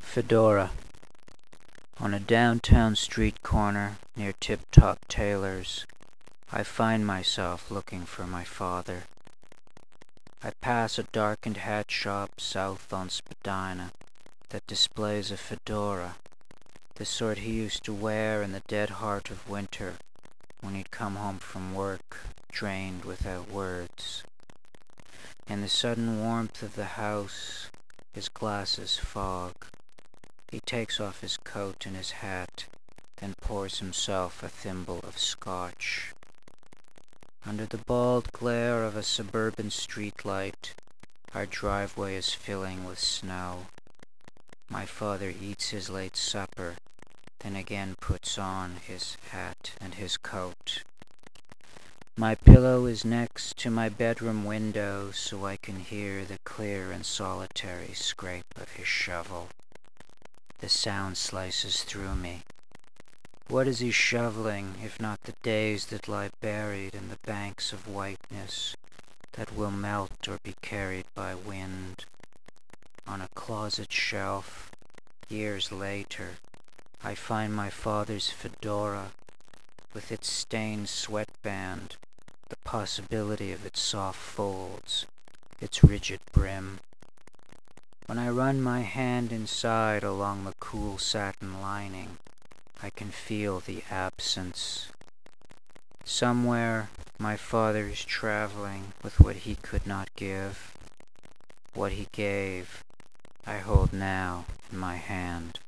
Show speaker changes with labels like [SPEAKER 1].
[SPEAKER 1] Fedora. On a downtown street corner near Tip Top Tailor's, I find myself looking for my father. I pass a darkened hat shop south on Spadina that displays a fedora, the sort he used to wear in the dead heart of winter when he'd come home from work, drained without words. In the sudden warmth of the house, his glasses fog. He takes off his coat and his hat, then pours himself a thimble of scotch. Under the bald glare of a suburban streetlight, our driveway is filling with snow. My father eats his late supper, then again puts on his hat and his coat. My pillow is next to my bedroom window so I can hear the clear and solitary scrape of his shovel. The sound slices through me. What is he shoveling, if not the days that lie buried in the banks of whiteness that will melt or be carried by wind? On a closet shelf, years later, I find my father's fedora with its stained sweatband, the possibility of its soft folds, its rigid brim. When I run my hand inside along the cool satin lining, I can feel the absence. Somewhere my father is traveling with what he could not give. What he gave, I hold now in my hand.